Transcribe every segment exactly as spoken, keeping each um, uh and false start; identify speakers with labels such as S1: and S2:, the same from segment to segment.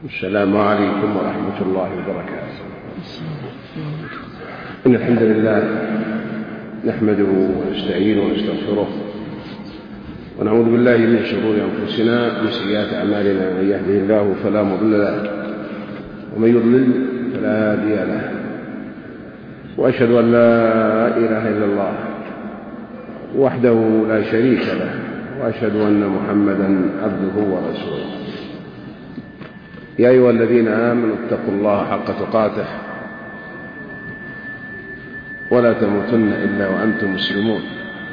S1: السلام عليكم ورحمة الله وبركاته. إن الحمد لله نحمده ونستعينه ونستغفره ونعوذ بالله من شرور أنفسنا ومن سيئات أعمالنا. من يهده الله فلا مضل له ومن يضلل فلا هادي له، وأشهد أن لا إله إلا الله وحده لا شريك له، وأشهد أن محمدا عبده ورسوله. يا أيها الذين آمنوا اتقوا الله حق تقاته ولا تموتن إلا وأنتم مسلمون.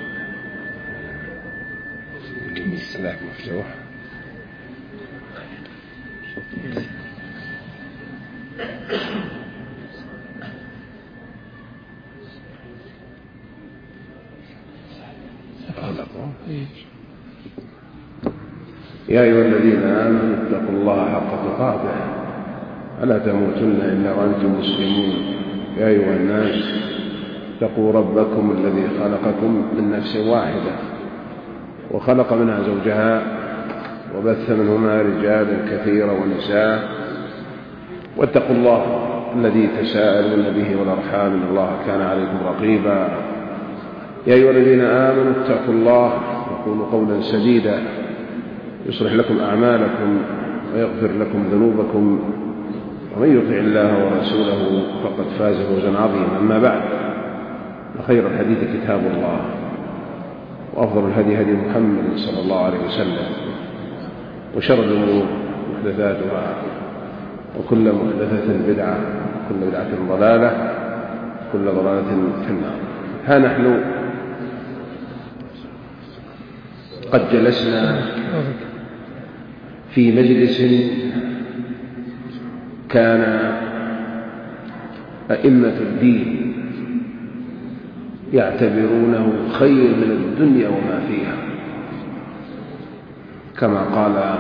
S1: السلام مفتوح. يا أيها الذين آمنوا اتقوا الله حق تقاته ولا تموتن إلا وأنتم مسلمون. يا أيها الناس اتقوا ربكم الذي خلقكم من نفس واحدة وخلق منها زوجها وبث منهما رجالا كثيرا ونساء، واتقوا الله الذي تساءلون به والأرحام إن الله كان عليكم رقيبا. يا أيها الذين آمنوا اتقوا الله وقولوا قولا سديدا يصلح لكم أعمالكم ويغفر لكم ذنوبكم، ومن يطع الله ورسوله فقد فاز فوزا عظيما. أما بعد، فخير الحديث كتاب الله، وأفضل الهدي هدي محمد صلى الله عليه وسلم، وشر الأمور محدثاتها، وكل محدثة بدعة، وكل بدعة ضلالة، وكل ضلالة في النار. ها نحن قد جلسنا في مجلس كان أئمة الدين يعتبرونه خير من الدنيا وما فيها، كما قال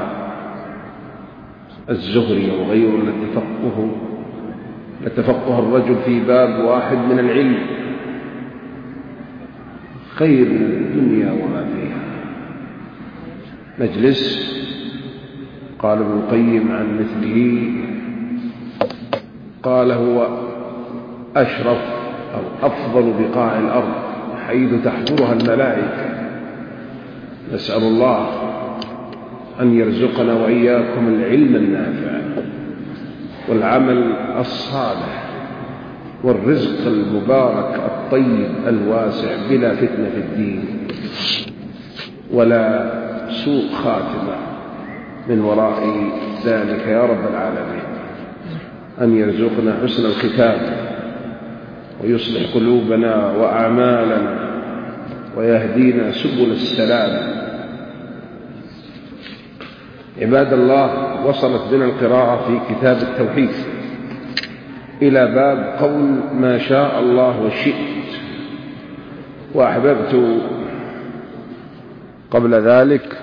S1: الزهري وغيره: لتفقه لتفقه الرجل في باب واحد من العلم خير من الدنيا وما فيها. مجلس قال ابن القيم عن مثله، قال: هو أشرف أو أفضل بقاع الأرض حيث تحضرها الملائكة. نسأل الله أن يرزقنا وإياكم العلم النافع والعمل الصالح والرزق المبارك الطيب الواسع بلا فتنة في الدين ولا سوء خاتمة من وراء ذلك يا رب العالمين. أن يرزقنا حسن الختام ويصلح قلوبنا وأعمالنا ويهدينا سبل السلام. عباد الله، وصلت بنا القراءة في كتاب التوحيد إلى باب قول ما شاء الله وشئت، وأحببت قبل ذلك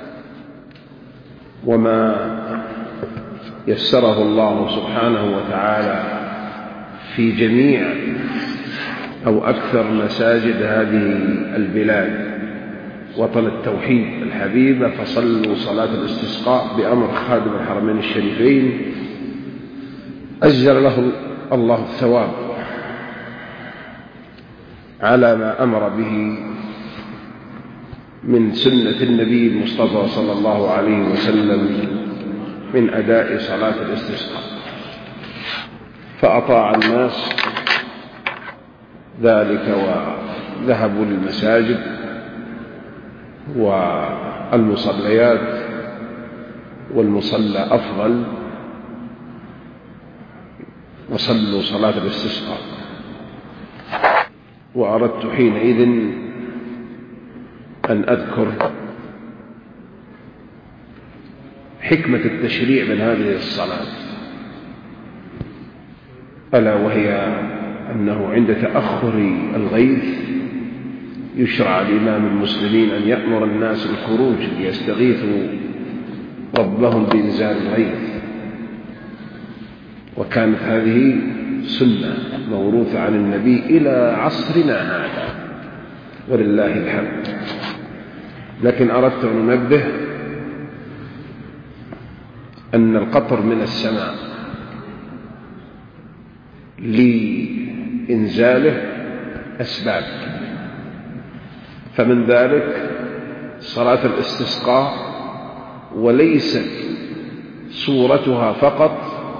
S1: وما يسره الله سبحانه وتعالى في جميع أو أكثر مساجد هذه البلاد وطن التوحيد الحبيبة، فصلوا صلاة الاستسقاء بأمر خادم الحرمين الشريفين أجزل له الله الثواب على ما أمر به من سنة النبي المصطفى صلى الله عليه وسلم من أداء صلاة الاستسقاء، فأطاع الناس ذلك وذهبوا للمساجد والمصليات، والمصلى أفضل، وصلوا صلاة الاستسقاء. وأردت حينئذ أن أذكر حكمة التشريع من هذه الصلاة، ألا وهي أنه عند تأخر الغيث يشرع لإمام المسلمين أن يأمر الناس بالخروج ليستغيثوا ربهم بإنزال الغيث. وكانت هذه سنة موروثة عن النبي إلى عصرنا هذا ولله الحمد. لكن أردت أن أنبه أن القطر من السماء لإنزاله أسباب، فمن ذلك صلاة الاستسقاء، وليست صورتها فقط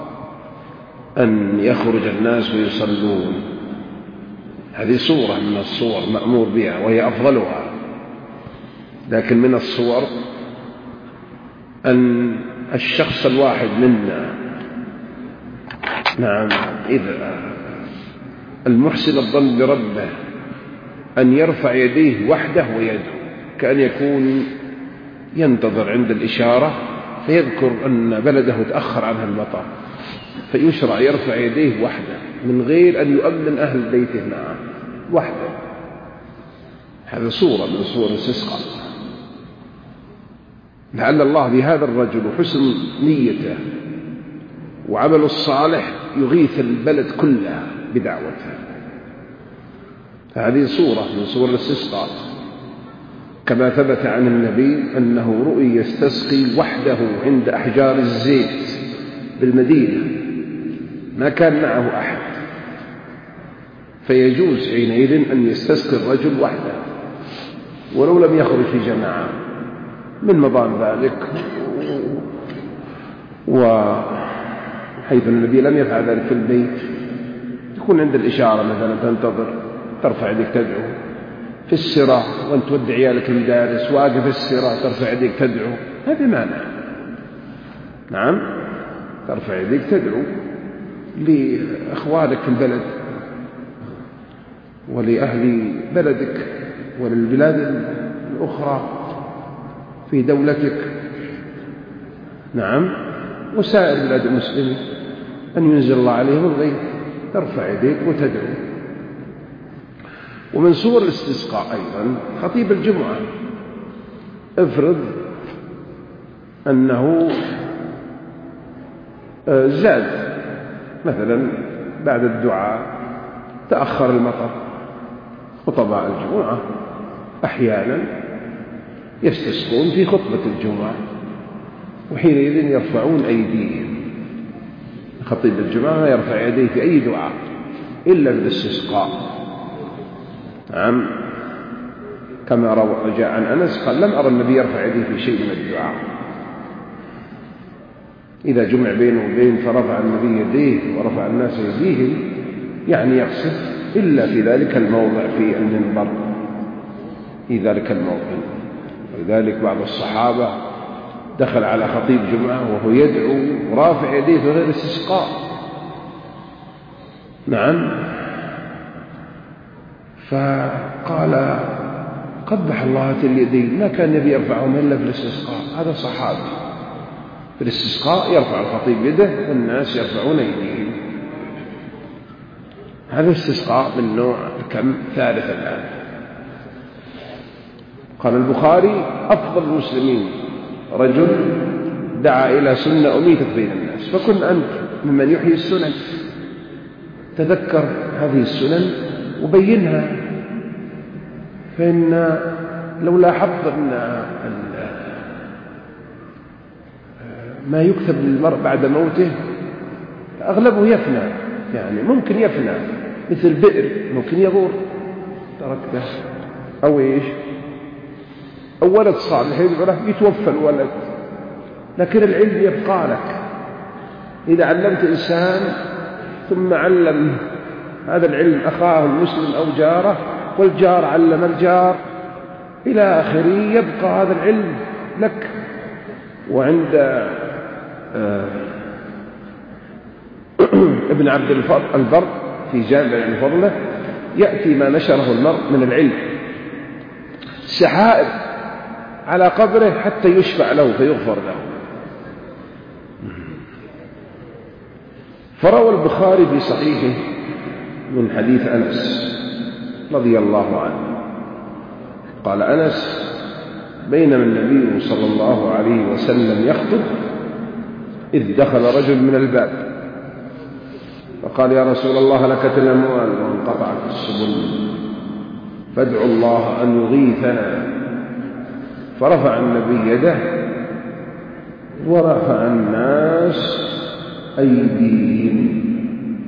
S1: أن يخرج الناس ويصلون، هذه صورة من الصور مأمور بها وهي أفضلها، لكن من الصور أن الشخص الواحد منا، نعم، إذا المحسن الظن بربه أن يرفع يديه وحده ويدعو، كأن يكون ينتظر عند الإشارة فيذكر أن بلده تأخر عنها المطر، فيشرع يرفع يديه وحده من غير أن يؤمن أهل بيته معه وحده. هذا صورة من صور الاستسقاء، لعل الله بهذا الرجل وحسن نيته وعمل الصالح يغيث البلد كلها بدعوته. هذه صورة من صور الاستسقاء، كما ثبت عن النبي أنه رؤي يستسقي وحده عند أحجار الزيت بالمدينة، ما كان معه أحد، فيجوز حينئذ أن يستسقي الرجل وحده ولو لم يخرج في جماعة. من مضان ذلك، وحيث النبي لم يفعل ذلك في البيت، تكون عند الإشارة مثلا تنتظر، ترفع يديك تدعو. في السراء وأنت تودع عيالك المدارس، واقف السراء ترفع يديك تدعو، هذا مانع. نعم، ترفع يديك تدعو لأخوانك في البلد ولأهل بلدك وللبلاد الأخرى في دولتك، نعم، وسائر بلاد المسلمين، أن ينزل الله عليهم الغيث، ترفع يديك وتدعو. ومن صور الاستسقاء أيضا خطيب الجمعة، افرض أنه زاد مثلا بعد الدعاء تأخر المطر، خطباء الجمعة أحيانا يستسقون في خطبة الجمعة، وحينئذ يرفعون أيديهم. خطيب الجمعة ما يرفع يديه في أي دعاء إلا بالاستسقاء. نعم، كما جاء عن أنس قال: لم أرى النبي يرفع يديه في شيء من الدعاء، إذا جمع بينه وبين فرفع النبي يديه ورفع الناس يديهم، يعني يقصد إلا في ذلك الموضع في المنبر، في ذلك الموضع. ولذلك بعض الصحابة دخل على خطيب جمعة وهو يدعو ورافع يديه في غير استسقاء. نعم، فقال: قبح الله هاتين اليدين، ما كان النبي يرفعهم إلا في الاستسقاء. هذا صحابي في الاستسقاء يرفع الخطيب يده والناس يرفعون يديهم. هذا الاستسقاء من نوع كم ثالث الآن. قال البخاري: أفضل المسلمين رجل دعا إلى سنة أميتت بين الناس، فكن أنت ممن يحيي السنن. تذكر هذه السنن وبينها، فإن لو لاحظت أن ما يكتب للمرء بعد موته أغلبه يفنى، يعني ممكن يفنى، مثل بئر ممكن يغور تركته، أو إيش، أو ولد صالح يدعو له يتوفى الولد، لكن العلم يبقى لك. إذا علمت إنسان ثم علم هذا العلم أخاه المسلم أو جاره، والجار علم الجار إلى آخره، يبقى هذا العلم لك. وعند ابن عبد البر في جامع الفضلة يأتي ما نشره المرء من العلم سحائب على قبره حتى يشفع له فيغفر له. فروى البخاري في صحيحه من حديث أنس رضي الله عنه قال أنس: بينما النبي صلى الله عليه وسلم يخطب إذ دخل رجل من الباب فقال: يا رسول الله، لكت الأموال وانقطعت السبل، فادعوا الله أن يغيثنا. فرفع النبي يده ورفع الناس أيديهم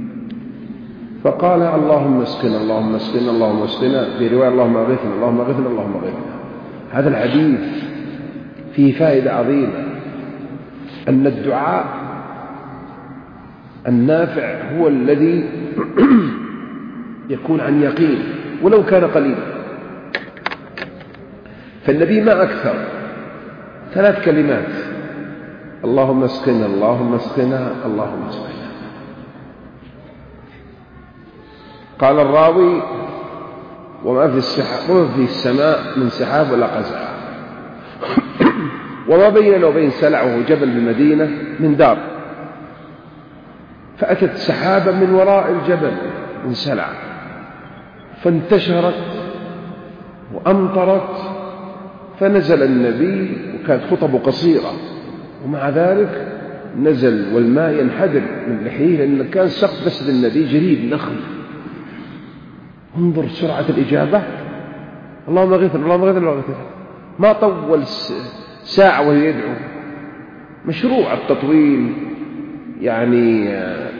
S1: فقال اللهم اسقنا اللهم اسقنا اللهم اسقنا، في رواية اللهم اغثنا اللهم اغثنا اللهم اغثنا. هذا الحديث فيه فائدة عظيمة، أن الدعاء النافع هو الذي يكون عن يقين ولو كان قليلا. فالنبي ما أكثر ثلاث كلمات: اللهم اسقنا اللهم اسقنا اللهم اسقنا. قال الراوي: وما في السحاب وما في السماء من سحاب ولا قزع، وما بيننا وبين سلعه جبل المدينة من دار. فأتت سحابة من وراء الجبل من سلع فانتشرت وأمطرت، فنزل النبي وكانت خطبه قصيرة، ومع ذلك نزل والماء ينحدر من لحيه، لأن كان سقف مسجد النبي جريد نخل. انظر سرعة الإجابة، اللهم اغثنا اللهم اغثنا اللهم اغثنا. ما طول ساعة وهو يدعو. مشروع التطويل، يعني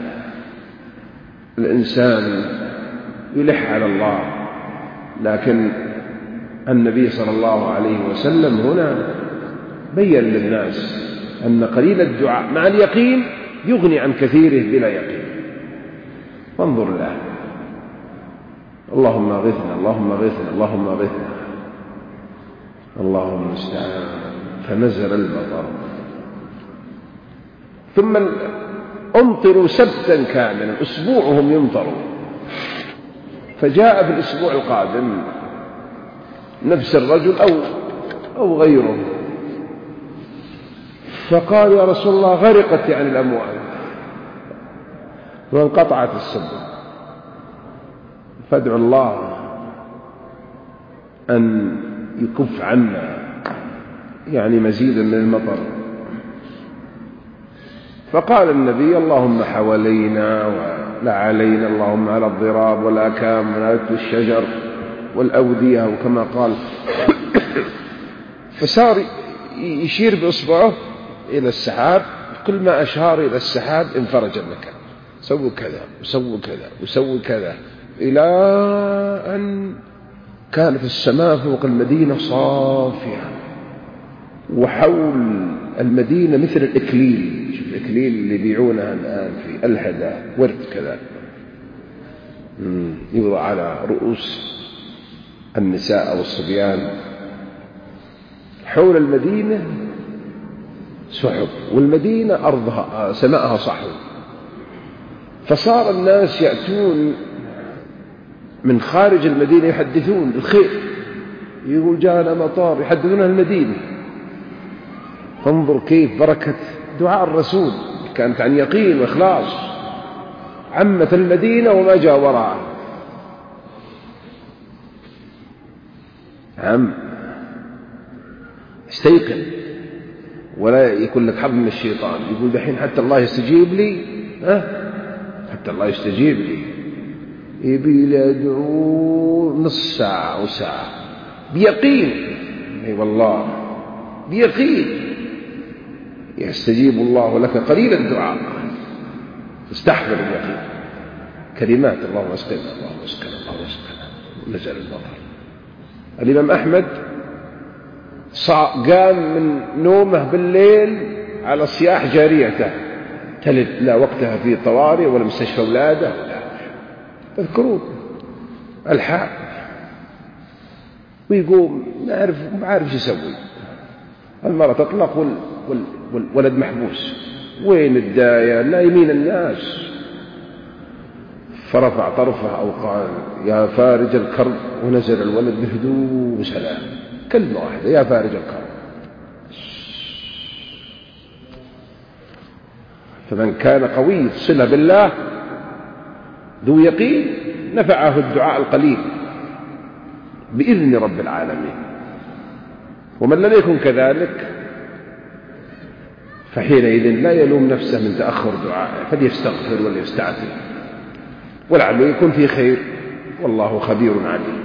S1: الإنسان يلح على الله، لكن النبي صلى الله عليه وسلم هنا بين للناس أن قليل الدعاء مع اليقين يغني عن كثيره بلا يقين. فانظر له، اللهم اغثنا اللهم اغثنا اللهم اغثنا، اللهم المستعان. فنزل المطر، ثم امطروا سبتا كاملا، اسبوعهم يمطروا. فجاء في الاسبوع القادم نفس الرجل أو, أو غيره، فقال يا رسول الله غرقت يعني الأموال وانقطعت السبل، فادعوا الله أن يكف عنا يعني مزيدا من المطر. فقال النبي اللهم حوالينا ولا علينا، اللهم على الضراب والأكام ونبت الشجر والأودية، وكما قال. فصار يشير بإصبعه إلى السحاب، كل ما أشار إلى السحاب انفرج المكان، سووا كذا وسووا كذا وسووا كذا، إلى أن كانت السماء فوق المدينة صافية، وحول المدينة مثل الإكليل. شوف الإكليل اللي يبيعونها الآن في الهدى ورد كذا، يوضع على رؤوس النساء أو الصبيان. حول المدينة سحب، والمدينة أرضها سماءها صحو. فصار الناس يأتون من خارج المدينة يحدثون الخير، يقول جاءنا مطار، يحدثون المدينة. فانظر كيف بركة دعاء الرسول، كانت عن يقين وإخلاص، عمت المدينة وما جاء وراءها. عم استيقن ولا يكون لك حظ من الشيطان. يقول دحين حتى الله يستجيب لي، ها حتى الله يستجيب لي، يبي لي أدعو نص ساعة أو ساعة بيقين. أي والله بيقين يستجيب الله لك قليل الدعاء، استحضر اليقين. كلمات اللهم اسقنا اللهم اسقنا اللهم اسقنا، نزل المطر. الإمام أحمد قام من نومه بالليل على صياح جاريته تلد، لا وقتها في طوارئ ولا مستشفى ولاده، تذكرون الحاء، ويقوم ما عارف ما عارف يسوي. المرأة تطلق وال وال والولد محبوس، وين الداية؟ نايمين الناس. فرفع طرفه أو قال يا فارج الكرب، ونزل الولد بهدوء وسلام، كلمة واحدة يا فارج الكرب. فمن كان قوي صلة بالله ذو يقين نفعه الدعاء القليل بإذن رب العالمين. ومن لم يكن كذلك فحينئذ لا يلوم نفسه من تأخر دعائه، فليستغفر وليستعتب، ولعله يكون في خير، والله خبير عليم.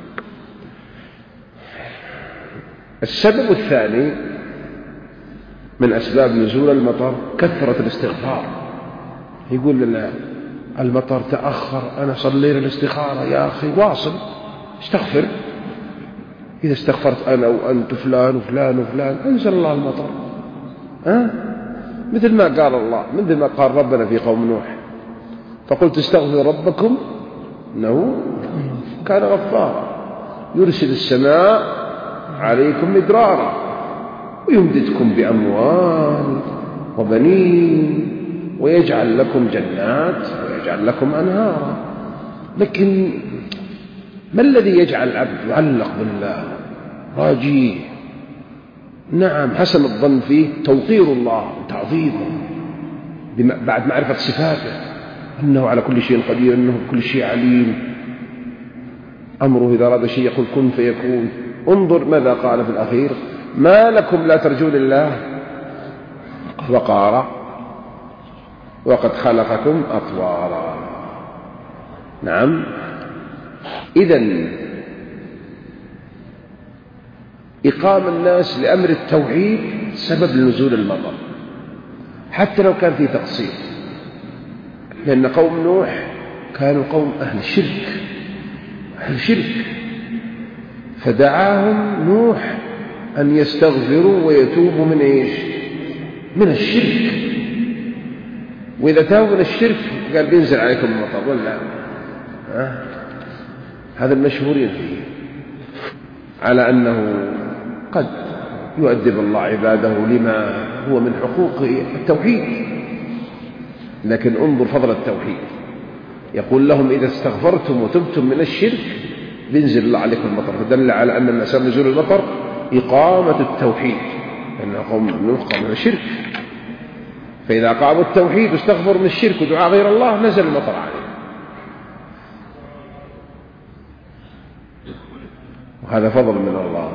S1: السبب الثاني من أسباب نزول المطر كثرة الاستغفار. يقول لنا المطر تأخر، أنا صلينا الاستخارة، يا أخي واصل استغفر. إذا استغفرت أنا وأنت فلان وفلان وفلان أنزل الله المطر. أه؟ مثل ما قال الله، مثل ما قال ربنا في قوم نوح: فقلت استغفروا ربكم إنه كان غفارا يرسل السماء عليكم مدرارا ويمددكم بأموال وبنين ويجعل لكم جنات ويجعل لكم أنهارا. لكن ما الذي يجعل العبد يعلق بالله راجيه؟ نعم، حسن الظن فيه توقير الله وتعظيمه بعد معرفة صفاته، أنه على كل شيء قدير، أنه بكل شيء عليم، أمره إذا أراد شيء يقول كن فيكون. انظر ماذا قال في الأخير: ما لكم لا ترجون الله وقارا وقد خلقكم أطوارا. نعم، إذن إقام الناس لأمر التوحيد سبب لنزول المطر حتى لو كان في تقصير، لأن قوم نوح كانوا قوم أهل شرك أهل شرك فدعاهم نوح أن يستغفروا ويتوبوا من إيش؟ من الشرك. وإذا تابوا من الشرك قال بينزل عليكم المطر ولا أه؟ هذا المشهورين فيه، على أنه قد يؤدب الله عباده لما هو من حقوق التوحيد. لكن انظر فضل التوحيد، يقول لهم إذا استغفرتم وتبتم من الشرك بينزل الله عليكم المطر، فدل على أن من أسباب نزول المطر إقامة التوحيد، لأن قوم نوح قاموا من الشرك، فإذا قاموا التوحيد واستغفروا من الشرك ودعاء غير الله نزل المطر عليه. وهذا فضل من الله.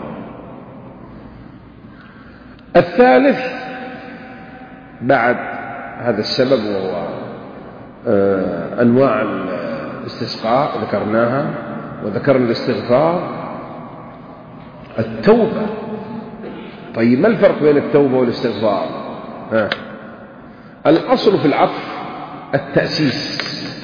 S1: الثالث بعد هذا السبب وهو أنواع الاستسقاء ذكرناها، وذكرنا الاستغفار، التوبة. طيب ما الفرق بين التوبة والاستغفار؟ ها. الأصل في العطف التأسيس.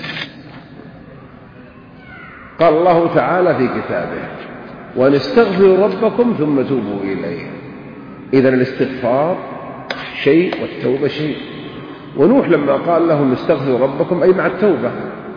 S1: قال الله تعالى في كتابه: وأن استغفروا ربكم ثم توبوا إليه. إذن الاستغفار شيء والتوبة شيء. ونوح لما قال لهم استغفروا ربكم أي مع التوبة.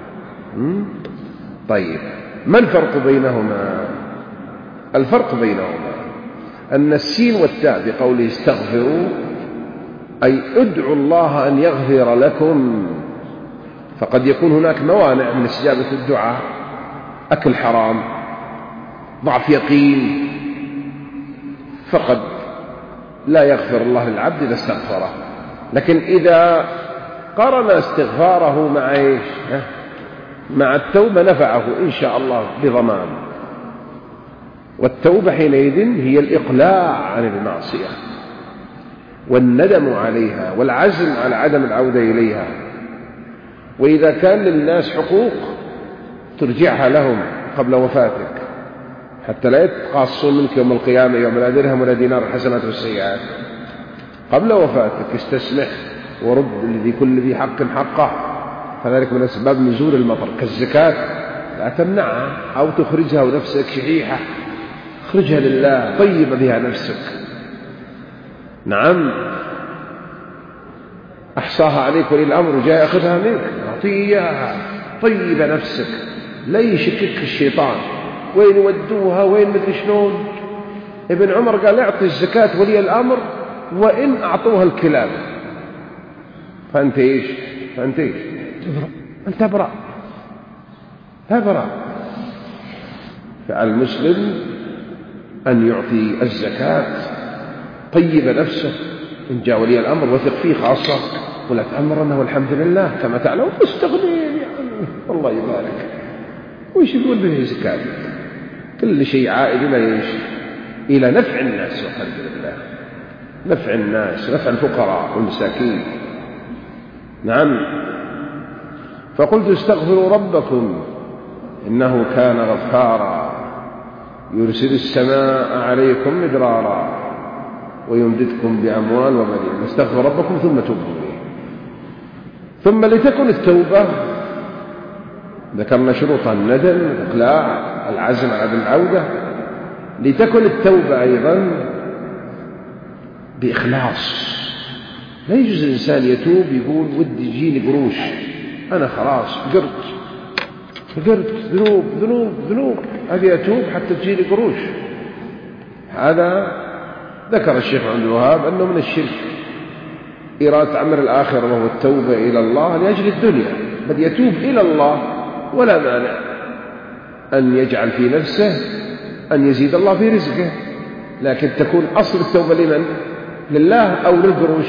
S1: طيب ما الفرق بينهما؟ الفرق بينهما أن السين والتاء بقوله استغفروا أي ادعوا الله أن يغفر لكم، فقد يكون هناك موانع من استجابة الدعاء، أكل حرام، ضعف يقين، فقد لا يغفر الله للعبد إذا استغفره. لكن إذا قرن استغفاره مع إيش؟ مع التوبة نفعه إن شاء الله بضمان. والتوبة حينئذ هي الإقلاع عن المعصية والندم عليها والعزم على عدم العودة إليها. وإذا كان للناس حقوق ترجعها لهم قبل وفاتك حتى لا يتقاصون منك يوم القيامة يوم لا درهم ولا دينار الحسنات والسيئات. قبل وفاتك استسمح ورد لذي كل ذي حق حقه، فذلك من أسباب نزول المطر. كالزكاة لا تمنعها أو تخرجها ونفسك شحيحة، اخرجها لله، طيب بها نفسك. نعم، أحصاها عليك ولي الأمر جاء أخذها منك، أعطيها، طيب نفسك، لا يشكك الشيطان وين ودوها وين مدري شلون. ابن عمر قال اعطي الزكاة ولي الأمر وإن أعطوها الكلاب، فأنت إيش؟ فأنت إيش؟ أنت تبرأ تبرأ. فالمسلم أن يعطي الزكاة، طيب نفسه، إن جاء ولي الأمر وثق فيه خاصة، ولا تأمرنه والحمد لله كما تعلم مستغنين يعني الله يبارك. وإيش يقول به زكاة؟ كل شيء عائد إلى إيش؟ إلى نفع الناس والحمد لله، نفع الناس، نفع الفقراء والمساكين. نعم. فقلت استغفروا ربكم إنه كان غفارا يرسل السماء عليكم مدرارا ويمددكم بأموال وبنين. استغفروا ربكم ثم توبوا إليه. ثم لتكن التوبة، ذكرنا شروطها: الندم، الإقلاع، العزم على عدم العودة. لتكن التوبة أيضا بإخلاص. لا يجوز الإنسان يتوب يقول ودي يجيني قروش، أنا خلاص قرت قرت ذنوب ذنوب ذنوب، أبي أتوب حتى تجيني قروش. هذا ذكر الشيخ عبد الوهاب أنه من الشرك إرادة أمر الآخرة، وهو التوبة إلى الله لأجل الدنيا. بل يتوب إلى الله ولا مانع أن يجعل في نفسه أن يزيد الله في رزقه، لكن تكون أصل التوبة لمن؟ لله أو للقروش؟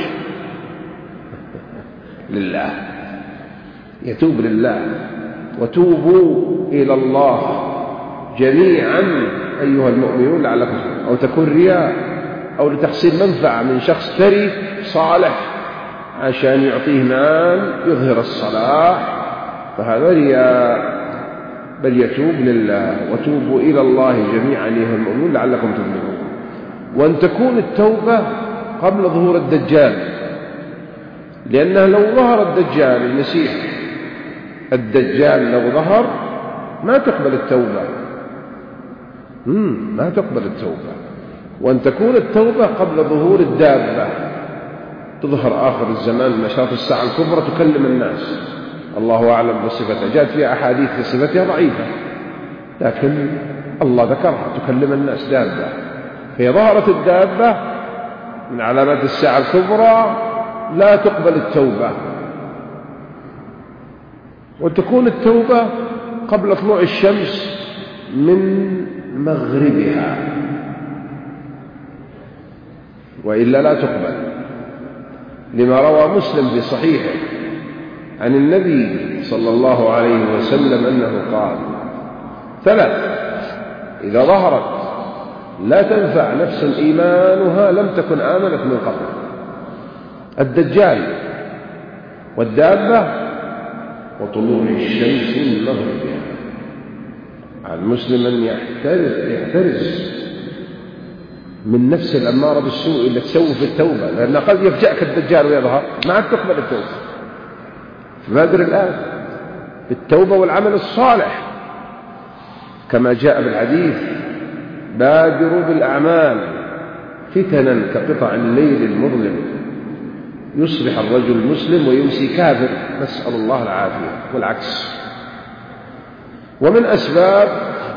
S1: لله. يتوب لله. وتوبوا إلى الله جميعا أيها المؤمنون لعلكم تفلحون. أو تكون رياء، أو لتحصيل منفعة من شخص ثري صالح عشان يعطيه مال يظهر الصلاح، فهذا رياء. بل يتوب لله. وتوبوا إلى الله جميعا أيها المؤمنون لعلكم تفلحون. وأن تكون التوبة قبل ظهور الدجال، لأنه لو ظهر الدجال المسيح الدجال لو ظهر ما تقبل التوبة. مم. ما تقبل التوبة. وأن تكون التوبة قبل ظهور الدابة، تظهر آخر الزمان من أشراط الساعة الكبرى تكلم الناس، الله أعلم بصفتها، جاءت فيها أحاديث في صفتها ضعيفة، لكن الله ذكرها، تكلم الناس دابة. فهي ظهرت الدابة من علامات الساعة الكبرى، لا تقبل التوبة. وتكون التوبة قبل طلوع الشمس من مغربها، وإلا لا تقبل. لما روى مسلم في صحيحه عن النبي صلى الله عليه وسلم أنه قال: ثلاث إذا ظهرت لا تنفع نفس إيمانها لم تكن آمنت من قبل: الدجال، والدابة، وطلوع الشمس من مغربها. على المسلم أن يحترز, يحترز من نفس الأمارة بالسوء اللي تسوي في التوبة، لأن قد يفجأك الدجال ويظهر ما عاد تقبل التوبة. فبادر الآن بالتوبة والعمل الصالح، كما جاء بالحديث: بادروا بالأعمال فتنا كقطع الليل المظلم، يصبح الرجل مسلم ويمسي كافر، نسأل الله العافية، والعكس. ومن أسباب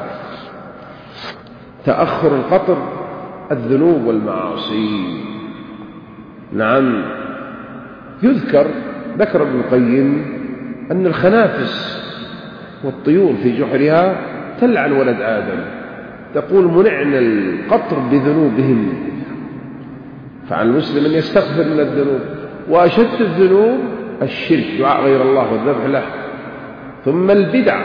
S1: تأخر القطر الذنوب والمعاصي. نعم، يذكر ذكر ابن القيم أن الخنافس والطيور في جحرها تلعن ولد آدم، تقول: منعنا القطر بذنوبهم. فعلى المسلم أن يستغفر من الذنوب، وأشد الذنوب الشرك، دعاء غير الله والذبح له. ثم البدع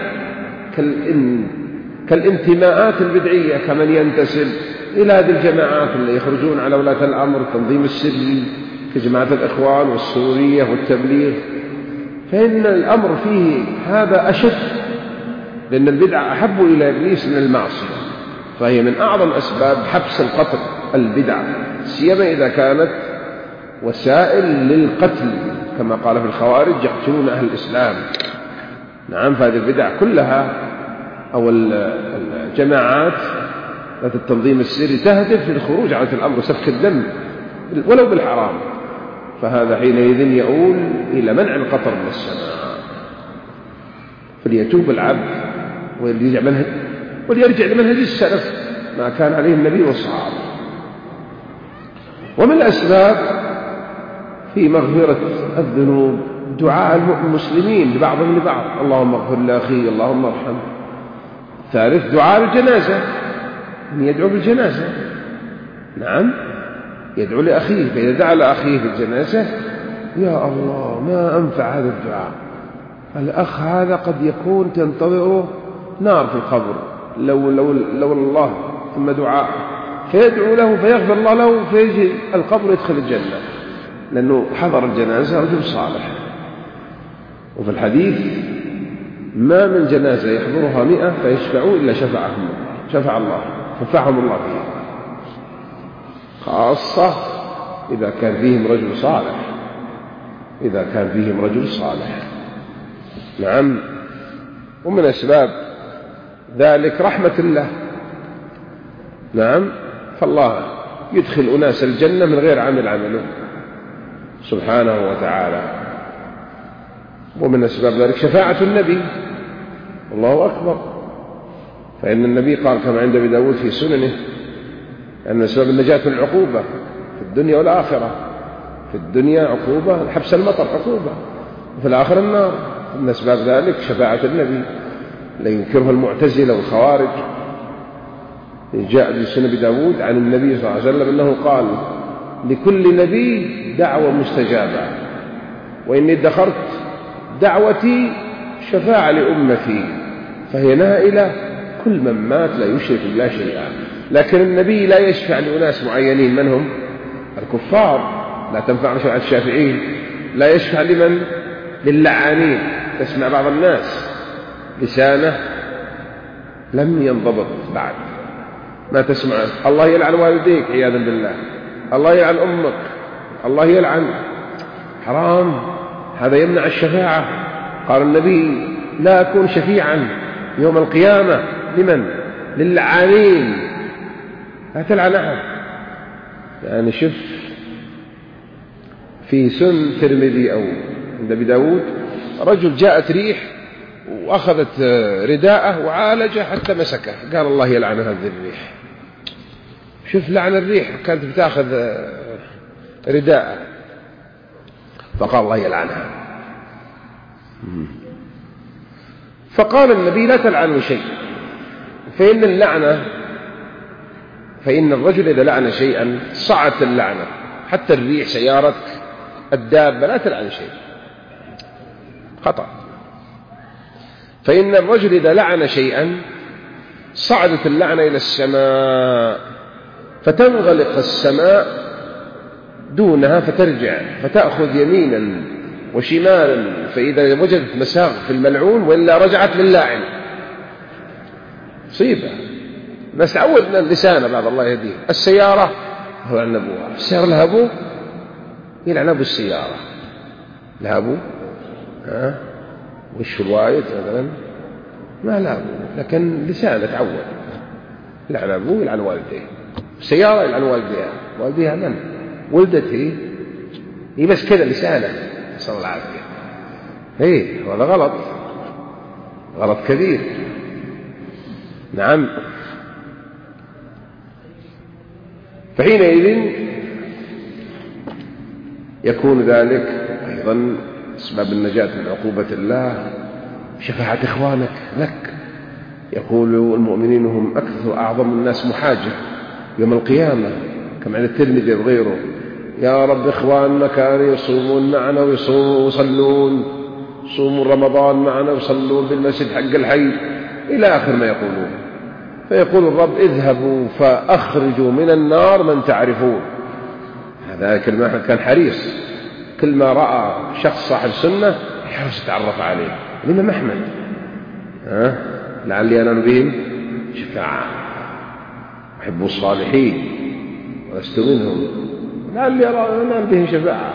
S1: كالانتماءات البدعية، كمن ينتسب إلى هذه الجماعات اللي يخرجون على ولاة الأمر، التنظيم السري كجماعة الإخوان والسورية والتبليغ، فإن الأمر فيه هذا أشد، لأن البدع أحب إلى إبليس من المعصية، فهي من أعظم أسباب حبس القتل البدع، سيما إذا كانت وسائل للقتل، كما قال في الخوارج: يقتلون أهل الإسلام. نعم، فهذه البدع كلها أو الجماعات ذات التنظيم السري تهدف للخروج عن الأمر وسفك الدم ولو بالحرام، فهذا حينئذ يؤول إلى منع القطر من السماء. فليتوب العبد وليرجع منهج وليرجع لمنهج السلف ما كان عليه النبي والصحابة. ومن الأسباب في مغفرة الذنوب دعاء المسلمين لبعضهم لبعض: اللهم اغفر لأخي، اللهم ارحمه. ثالث دعاء الجنازة، من يدعو بالجنازة. نعم، يدعو لأخيه، فإذا دعا لأخيه في الجنازة: يا الله ما أنفع هذا الدعاء، الأخ هذا قد يكون تنتظره نار في القبر، لو, لو, لو الله، ثم دعاء، فيدعو له فيغفر الله له، فيجي القبر يدخل الجنة، لأنه حضر الجنازة رجل صالح. وفي الحديث: ما من جنازة يحضرها مئة فيشفعوا إلا شفعهم شفع الله شفعهم الله فيه. خاصة إذا كان فيهم رجل صالح، إذا كان فيهم رجل صالح. نعم. ومن أسباب ذلك رحمة الله. نعم. فالله يدخل أناس الجنة من غير عمل عمله سبحانه وتعالى. ومن أسباب ذلك شفاعة النبي. الله أكبر. فإن النبي قال كما عند أبي داود في سننه أن أسباب النجاة من العقوبة في الدنيا والآخرة. في الدنيا عقوبة، حبس المطر عقوبة، وفي الآخرة النار. من أسباب ذلك شفاعة النبي لا ينكرها المعتزلة والخوارج. جاء في سنن أبي داود عن النبي صلى الله عليه وسلم أنه قال لكل نبي دعوة مستجابة، وإني ادخرت دعوتي شفاعة لأمتي، فهي نائلة كل من مات لا يشرك بالله شيئا. لكن النبي لا يشفع لأناس معينين، من هم؟ الكفار، لا تنفع شفاعة الشافعين. لا يشفع لمن؟ للعانين. تسمع بعض الناس لسانه لم ينضبط بعد، ما تسمع الله يلعن والديك عياذا بالله، الله يلعن أمك، الله يلعن، حرام، هذا يمنع الشفاعة. قال النبي لا أكون شفيعا يوم القيامة لمن؟ للعانين، لا تلعن أحد. يعني شف في سن ترمذي أو عند أبي داود رجل جاءت ريح وأخذت رداءه وعالجه حتى مسكه، قال الله يلعن هذه الريح. شوف لعن الريح كانت بتاخذ رداءه، فقال الله يلعنها. فقال النبي لا تلعنوا شيء، فإن اللعنة فإن الرجل إذا لعن شيئا صعت اللعنة، حتى الريح، سيارتك، الدابة، لا تلعن شيء، خطأ. فإن الرجل إذا لعن شيئا صعدت اللعنة إلى السماء، فتنغلق السماء دونها فترجع فتأخذ يمينا وشمالا، فإذا وجدت مساغ في الملعون وإلا رجعت للاعن. صيبة. بس تعودنا اللسان بعض الله يهديه. السيارة هو عن أبوها، السيارة لها أبوه، يلعن أبو السيارة، لها أبوه، ها وش الوايد مثلا ما لها أبوه، لكن لسانه تعود يلعن أبوه يلعن والديه. السيارة يلعن والديها، والديها من؟ ولدته هي، بس كذا لسانه، صلى الله عليه وسلم. ايه هذا غلط، غلط كبير. نعم. فحينئذ يكون ذلك أيضا أسباب النجاة من عقوبة الله شفاعة إخوانك لك. يقول المؤمنين هم أكثر أعظم الناس محاجة يوم القيامة، كما عند الترمذي وغيره، يا رب إخواننا كانوا يصومون معنا ويصلون، يصومون رمضان معنا ويصلون بالمسجد حق الحي، إلى آخر ما يقولون. فيقول الرب اذهبوا فأخرجوا من النار من تعرفون. هذا كلمة كان حريص، كل ما رأى شخص صاحب سنة يحرص يتعرف عليه. الإمام أحمد ها لعلي أنال بهم شفاعة، أحب الصالحين ولست منهم، لعلي أنال بهم شفاعة.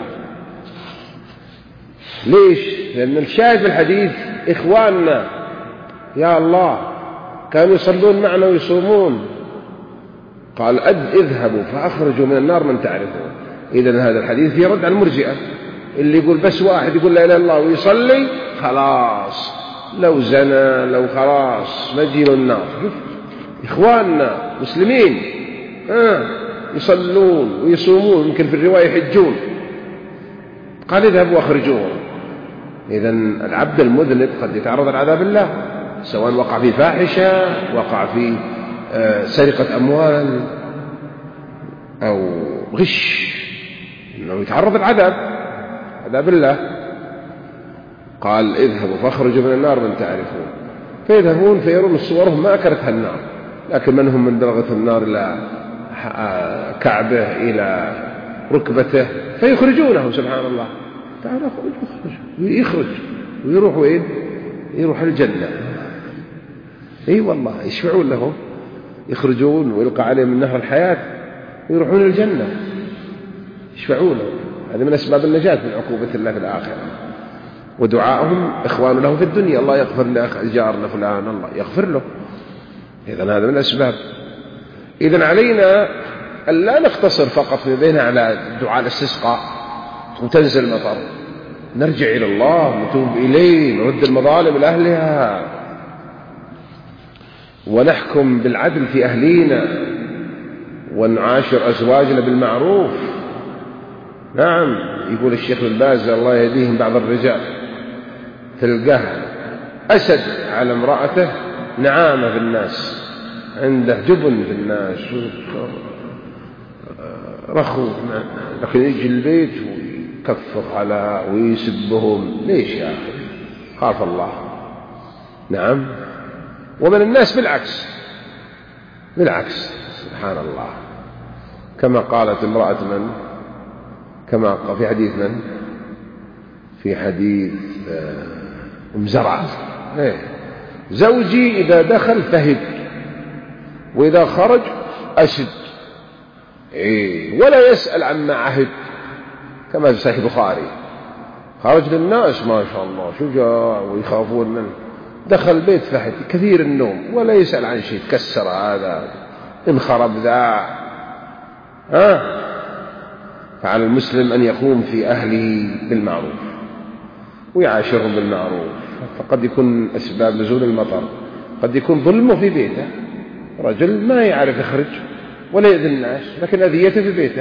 S1: ليش؟ لأن الشاهد في الحديث إخواننا يا الله كانوا يصلون معنا ويصومون، قال أد اذهبوا فأخرجوا من النار من تعرفون. إذن هذا الحديث في رد على المرجئة اللي يقول بس واحد يقول لا إله إلا الله ويصلي خلاص، لو زنى لو خلاص مجيل النار. إخواننا مسلمين آه يصلون ويصومون، يمكن في الرواية يحجون، قال اذهبوا واخرجوهم. إذن العبد المذنب قد يتعرض لعذاب الله، سواء وقع في فاحشة، وقع في سرقة أموال أو غش، إنه يتعرض العذاب عذاب الله. قال اذهبوا فاخرجوا من النار من تعرفون. فيذهبون فيرون صورهم ما أكلتها النار، لكن من هم من درجة النار إلى كعبه إلى ركبته، فيخرجونه سبحان الله. تعالى اخرج اخرج ويخرج ويروح وين؟ يروح الجنة. اي والله يشفعون لهم، يخرجون ويلقى عليهم من نهر الحياة ويروحون الجنة يشفعوا له. هذه من أسباب النجاة من عقوبة الله في الآخرة. ودعاءهم إخوان له في الدنيا، الله يغفر لجار لفلان، الله يغفر له. إذن هذا من الأسباب. إذن علينا أن لا نقتصر فقط بين على دعاء الاستسقاء وتنزل المطر، نرجع إلى الله، نتوب إليه، نرد المظالم لأهلها، ونحكم بالعدل في أهلينا، ونعاشر أزواجنا بالمعروف. نعم، يقول الشيخ بن باز الله يهديهم بعض الرجال تلقاه أسد على امرأته، نعامة في الناس، عنده جبن في الناس، رخو، لكن يجي البيت ويكفر على ويسبهم. ليش يا أخي؟ خاف الله. نعم. ومن الناس بالعكس بالعكس سبحان الله، كما قالت امرأة من كما في حديث من في حديث أم زرعة، زوجي إذا دخل فهد وإذا خرج أشد، ولا يسأل عما عهد، كما في صحيح البخاري. خرج للناس ما شاء الله شجاع ويخافون منه، دخل البيت فهد كثير النوم ولا يسأل عن شيء، تكسر هذا، انخرب ذا. ها فعلى المسلم أن يقوم في أهله بالمعروف ويعاشرهم بالمعروف. فقد يكون أسباب نزول المطر، قد يكون ظلمه في بيته، رجل ما يعرف يخرج ولا يؤذي الناس، لكن أذيته في بيته.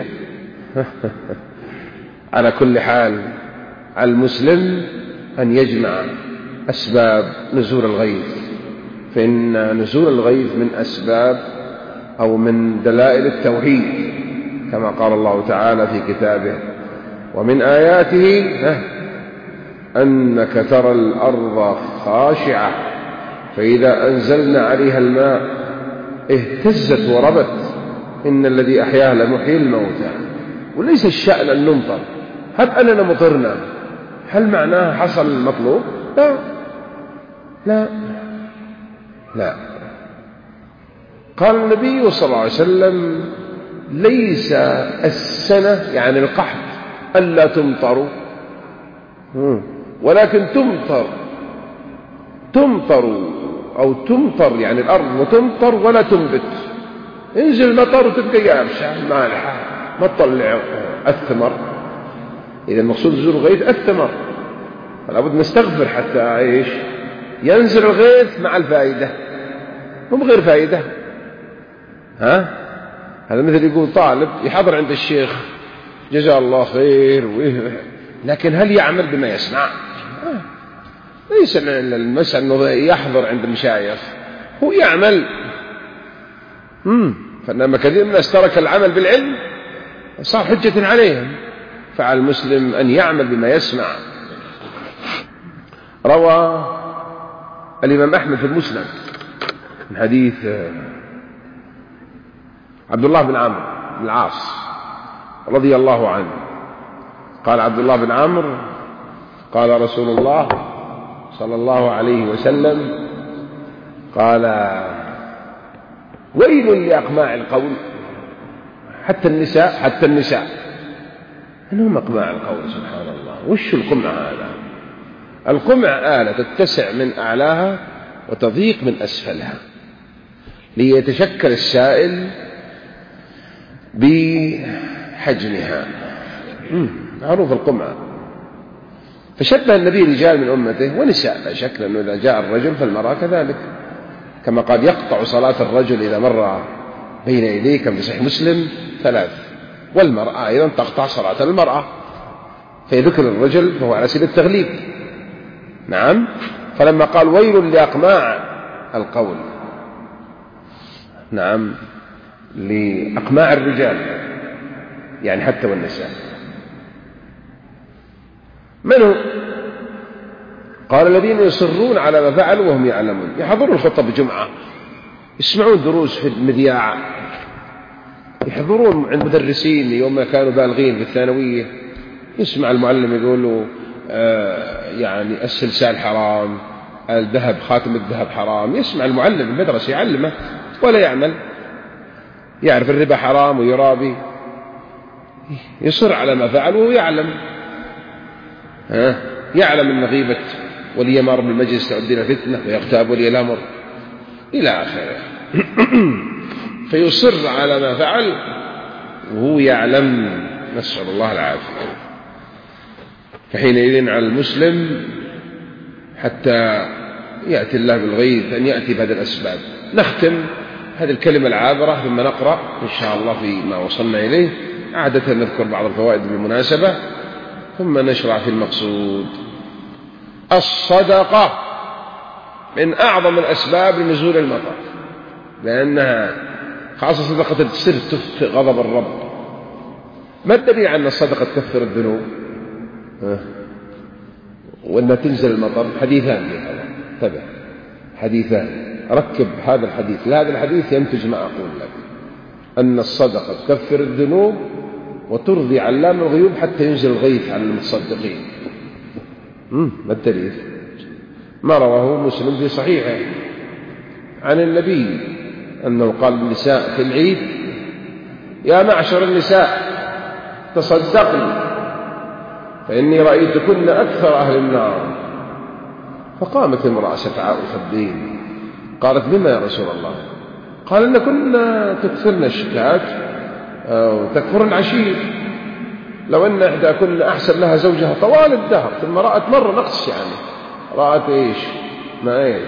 S1: على كل حال على المسلم أن يجمع أسباب نزول الغيث، فإن نزول الغيث من أسباب أو من دلائل التوحيد، كما قال الله تعالى في كتابه: ومن آياته أنك ترى الأرض خاشعة فإذا أنزلنا عليها الماء اهتزت وربت إن الذي أحياها لمحيي الموتى. وليس الشأن أن نمطر، هب أننا مطرنا، هل معناه حصل المطلوب؟ لا لا لا. قال النبي صلى الله عليه وسلم: ليس السنة يعني القحط ألا تمطروا، ولكن تمطر تمطر أو تمطر يعني الأرض وتمطر ولا تنبت. انزل مطر وتبقى يابسة مالحة ما تطلع الثمر. إذا المقصود نزول الغيث الثمر، فلا بد نستغفر حتى إيش ينزل الغيث مع الفائدة، مو بغير فائدة. ها هذا مثل يقول طالب يحضر عند الشيخ جزاه الله خير، لكن هل يعمل بما يسمع؟ ليس المسألة أنه يحضر عند المشايخ، هو يعمل. فإنما كثير من الناس ترك العمل بالعلم صار حجة عليهم. فعلى المسلم أن يعمل بما يسمع. روى الإمام أحمد في المسند من حديث عبد الله بن عمرو بن العاص رضي الله عنه قال عبد الله بن عمرو: قال رسول الله صلى الله عليه وسلم، قال: ويل لأقماع القول. حتى النساء حتى النساء إنهم أقماع القول. سبحان الله. وش القمع هذا؟ القمع آلة تتسع من أعلاها وتضيق من أسفلها ليتشكل السائل بحجمها. معروف القمع. فشبه النبي رجال من أمته ونساء، لا شك، لأنه إذا جاء الرجل فالمرأة كذلك، كما قال: يقطع صلاة الرجل إذا مر بين يديه، كما في صحيح مسلم ثلاث، والمرأة أيضا تقطع صلاة المرأة. فيذكر الرجل فهو على سبيل التغليب. نعم. فلما قال: ويل لأقماع القول، نعم، لأقماع الرجال يعني حتى والنساء. من هو؟ قال: الذين يصرون على ما فعلوا وهم يعلمون. يحضرون الخطب الجمعة، يسمعون دروس في المذياع، يحضرون عند مدرسين يوم ما كانوا بالغين في الثانوية، يسمع المعلم يقول له آه يعني السلسال حرام، الذهب، خاتم الذهب حرام. يسمع المعلم المدرسة يعلمه ولا يعمل. يعرف الربا حرام ويرابي، يصر على ما فعل وهو يعلم، ها يعلم أن غيبة ولي أمر بالمجلس تعد إلى فتنة ويغتاب ولي الأمر إلى آخره. فيصر على ما فعل وهو يعلم، نسأل الله العافية. فحينئذ على المسلم حتى يأتي الله بالغيث أن يأتي بهذه الأسباب. نختم هذه الكلمة العابرة ثم نقرأ إن شاء الله فيما وصلنا إليه. عادة نذكر بعض الفوائد بالمناسبة ثم نشرع في المقصود. الصدقة من أعظم الأسباب لنزول المطر، لأنها خاصة صدقة السر تخفي غضب الرب. ما الدليل على أن الصدقة تكفر الذنوب وأنها تنزل المطر؟ حديثان في هذا، تبع حديثان، ركب هذا الحديث لهذا الحديث ينتج ما أقول لك، أن الصدقة تكفر الذنوب وترضي علام الغيوب حتى ينزل الغيث على المتصدقين. ما الدليل؟ ما رواه مسلم في صحيحه عن النبي أنه قال للنساء في العيد: يا معشر النساء تصدقن فإني رأيتكن أكثر أهل النار. فقامت امرأة سفعاء الخدين قالت: مما يا رسول الله؟ قال: إن كنا تكثرن الشكات وتكفرن العشير، لو أن إحدى كنا أحسن لها زوجها طوال الدهر ثم رأت مرة نقص، يعني رأت إيش؟ ما إيش؟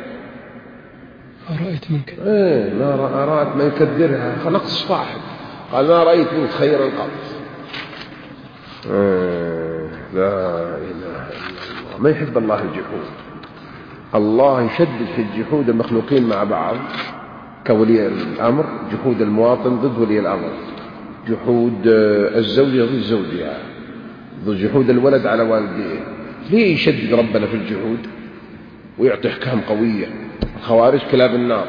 S2: رأيت منك
S1: إيه ما رأت ما يكدرها نقص واحد. قال: ما رأيت منك خيرا قط. إيه لا إله إلا الله. ما يحب الله الجحود. الله يشدد في الجحود المخلوقين مع بعض كولي الأمر، جحود المواطن ضد ولي الأمر، جحود الزوجة ضد زوجها، ضد جحود الولد على والديه. ليه يشدد ربنا في الجحود ويعطي أحكام قوية؟ الخوارج كلاب النار،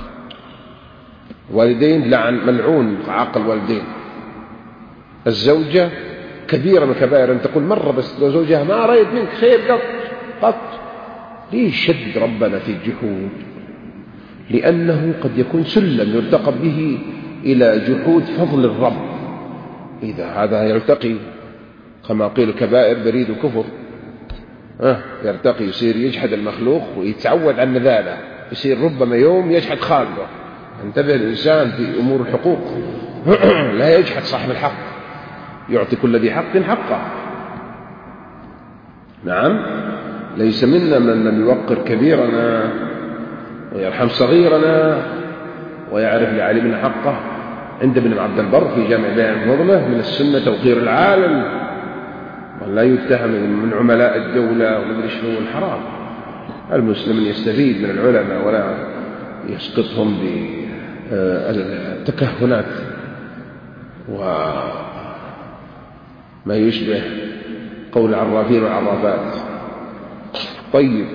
S1: والدين لعن ملعون عاق الوالدين، الزوجة كبيرة من كبائر أن تقول مرة بس لو زوجها ما رأيت منك خير قط قط. ليه يشدد ربنا في الجحود؟ لأنه قد يكون سلم يرتقى به إلى جحود فضل الرب. إذا هذا يرتقي كما قيل كبائر بريد وكفر، أه يرتقي يصير يجحد المخلوق ويتعود عن ذلك، يصير ربما يوم يجحد خالقه. انتبه الإنسان في أمور الحقوق لا يجحد صاحب الحق، يعطي كل ذي حق حقه. نعم، ليس منا من لم يوقر كبيرنا ويرحم صغيرنا ويعرف لعالمنا حقه. عند ابن عبد البر في جامع بيان الفضلة: من السنة توقير العالم ولا يتهم من عملاء الدولة ومدري شنو. الحرام المسلم يستفيد من العلماء ولا يسقطهم بالتكهنات وما يشبه قول العرافين والعرافات. طيب،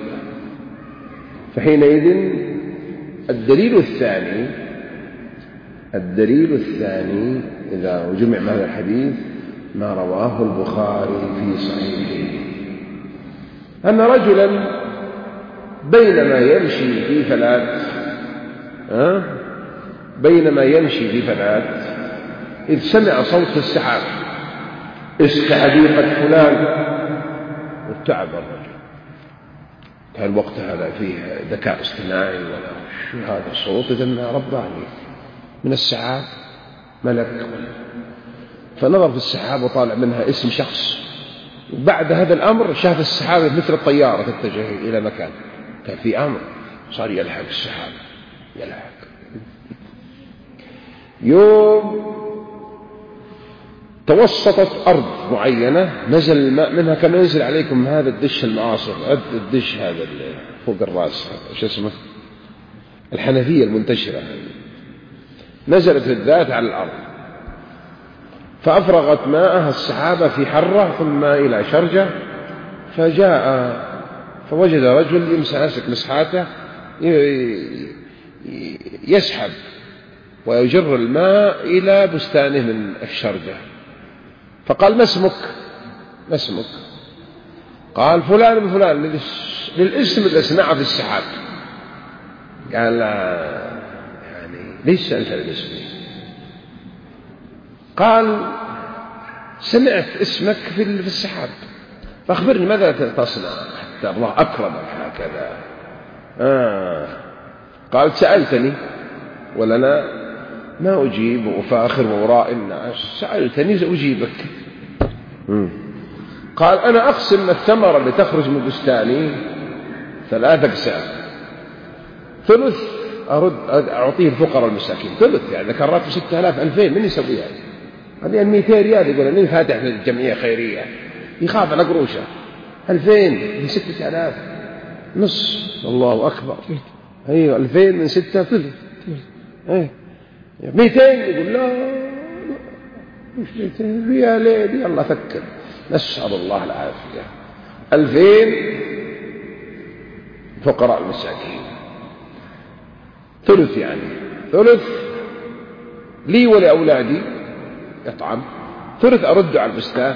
S1: فحينئذ الدليل الثاني الدليل الثاني إذا جمع هذا الحديث ما رواه البخاري في صحيحه أن رجلا بينما يمشي في فلات أه؟ بينما يمشي في فلات إذ سمع صوت السحاب: اسك حديقة فلان. وارتعب الرجل، كان وقت هذا فيه ذكاء اصطناعي ولا شو هذا الصوت؟ إذن رباني من السحاب، ملك. فنظر في السحاب وطالع منها اسم شخص. وبعد هذا الأمر شاف السحاب مثل الطيارة تتجه إلى مكان، كان في أمر، صار يلحق السحاب يلحق. يوم توسطت أرض معينة نزل الماء منها كما ينزل عليكم هذا الدش المعاصر، الدش هذا فوق الرأس، ايش اسمه؟ الحنفية المنتشرة، نزلت الذات على الأرض فأفرغت ماءها السحابة في حرة ثم إلى شرجة. فجاء فوجد رجل يمسك مسحاته يسحب ويجر الماء إلى بستانه من الشرجة. فقال: ما اسمك؟ ما اسمك؟ قال: فلان بن فلان، للاسم الأسنع في السحاب. قال: يعني ليش سألت عن اسمي؟ قال سمعت اسمك في السحاب فأخبرني ماذا تصنع حتى الله أكرمك هكذا. آه. قال سألتني ولنا ما أجيب وأفاخر وراء الناس، سألتني سأجيبك. مم. قال أنا أقسم الثمرة اللي تخرج من بستاني ثلاث أقسام، ثلث أرد أعطيه الفقراء المساكين، ثلث يعني ذكرت ستة آلاف ألفين من يسويها هذه مئتين ريال، يقول أني فاتح للجمعية خيرية يخاف على قروشه، ألفين من ستة آلاف نص، الله أكبر. أيوة ألفين من ستة ثلث، أيه مئتين يقول لا مش مئتين ريالين، يلا فكر، نسأل الله العافية. ألفين فقراء المساكين، ثلث يعني ثلث لي ولأولادي يطعم، ثلث أرد على البستان.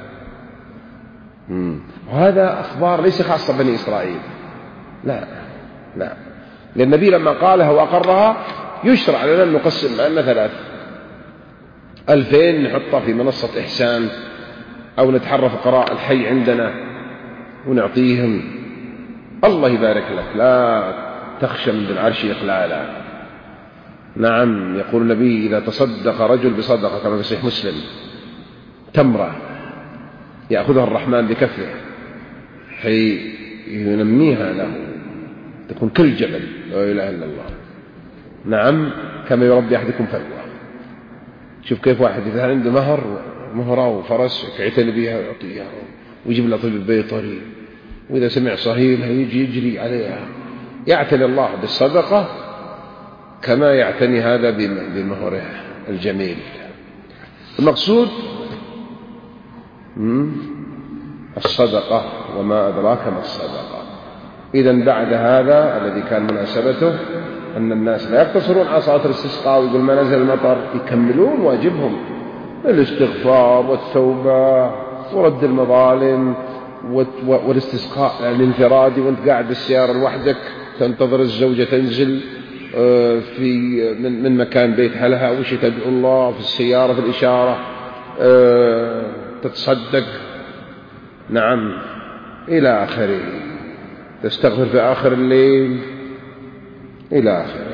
S1: وهذا أخبار ليس خاصة بني إسرائيل، لا لا، لأن النبي لما قالها وأقرها يشرع لنا أن نقسم معنا ثلاث، ألفين نحطها في منصة إحسان أو نتحرى فقراء الحي عندنا ونعطيهم، الله يبارك لك، لا تخشى من العرش إقلالا. نعم، يقول النبي إذا تصدق رجل بصدقة كما في صحيح مسلم تمرة يأخذها الرحمن بكفه حي ينميها له تكون كالجبل، لا إله إلا الله. نعم، كما يربي أحدكم فلوة. شوف كيف واحد إذا عنده مهر مهرة وفرس يعتني بها ويعطيها ويجيب له طيب البيطري، وإذا سمع صهيلها يجي يجري عليها. يعتني الله بالصدقة كما يعتني هذا بمهره الجميل. المقصود الصدقة، وما أدراك ما الصدقة. إذن بعد هذا الذي كان مناسبته أن الناس لا يقتصرون على صلاة الاستسقاء ويقول ما نزل المطر، يكملون واجبهم الاستغفار والتوبة ورد المظالم والاستسقاء الانفرادي وانت قاعد بالسيارة لوحدك تنتظر الزوجة تنزل في من مكان بيتها لها وش تدعو الله في السيارة في الإشارة، تتصدق، نعم، إلى آخره، تستغفر في آخر الليل إلى آخره.